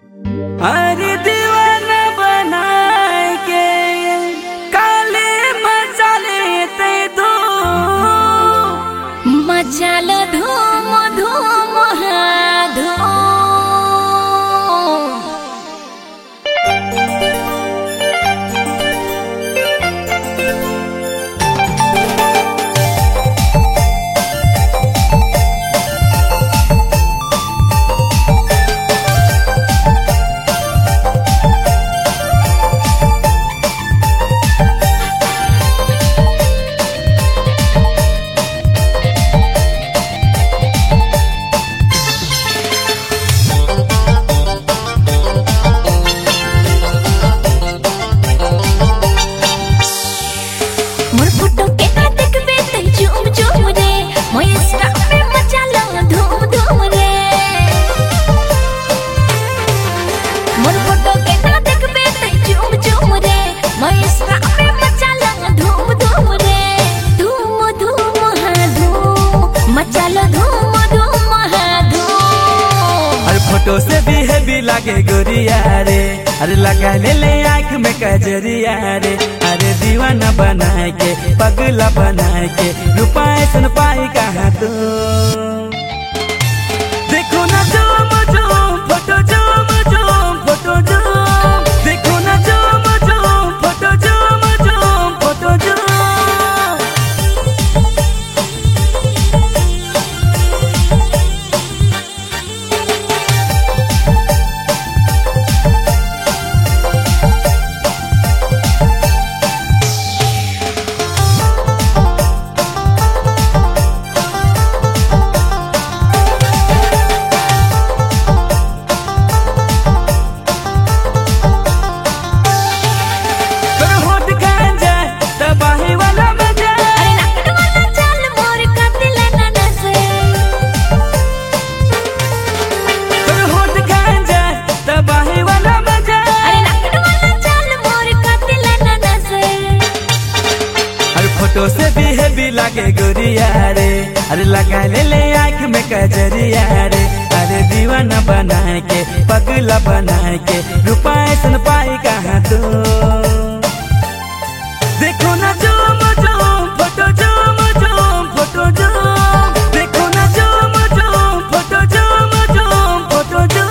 अरे दीवाना बनाए के काले मचाले ते दो मचाल धूम धूम हाँ धूम। फोटो से भी हैवी लागे गोरिया रे, अरे लगा ले आँख में कजरिया रे। अरे दीवाना बनाए के पगला बनाए के रुपाए सुन पाई कहाँ तू। देखो ना जोम जोम फोटो जोम जोम फोटो जोम, देखो ना जोम जोम फोटो जोम जोम फोटो जोम। फोटो से भी हैवी लागे गोरिया रे, अरे लगा ले आँख में कजरिया रे। अरे दीवाना बनाए के पगला बनाए के रुपाए सुन पाई कहाँ तू। देखो ना जोम जोम फोटो जोम जोम फोटो जोम, देखो ना जोम जोम फोटो जोम जोम फोटो जोम।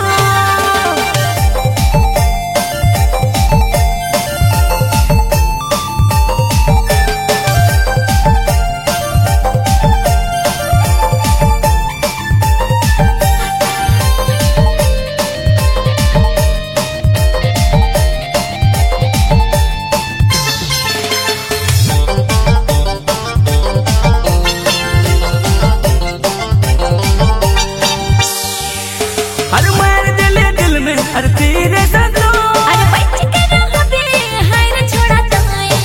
अरे तेरे संगो अरे बच के रहबे हाय रे छोड़ा तोय।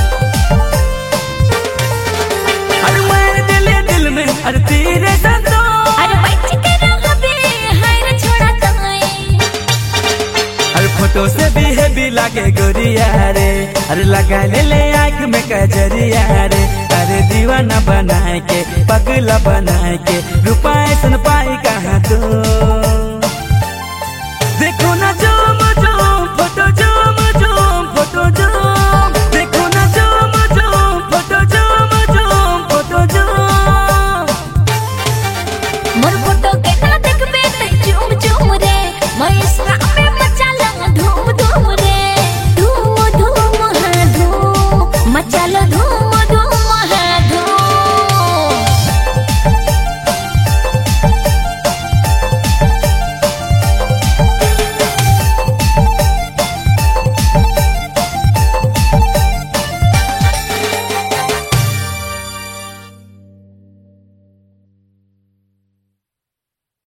अरे मार दिल में अरे तेरे संगो अरे बच के रहबे हाय रे छोड़ा तोय। अरे फोटो से भी हैवी लागे गोरिया रे, अरे लगा ले आँख में कजरिया रे। अरे दीवाना बनाए के पगला बनाए के रुपाए सुन पाई कहाँ तू।